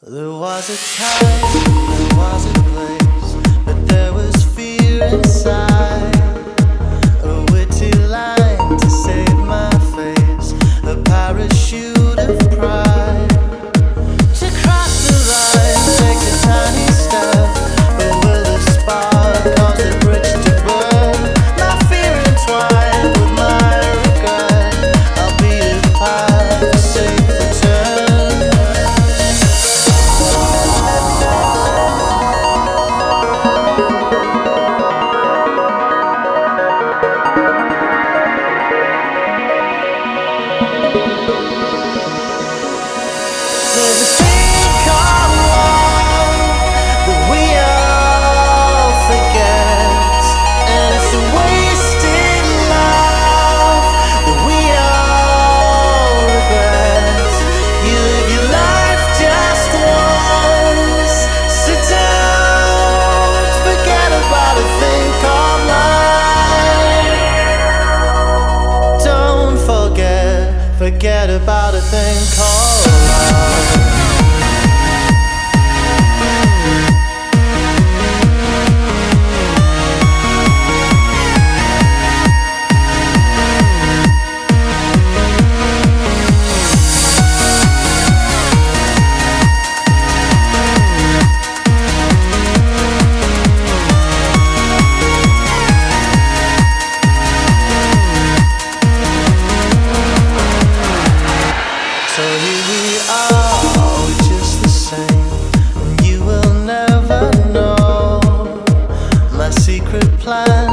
There was a time, there was a place, but there was fear inside. A witty line to save my face, a parachute of pride. To cross the line, take a tiny step, but will the spark cause the bridge to burn? My fear entwined with my regret, I'll be a path, a safe return. There's a thing called love that we all forget, and it's a wasted love that we all regret. You live your life just once, so don't forget about a thing called love. Don't forget about a thing called love. So here we are, just the same, and you will never know my secret plan.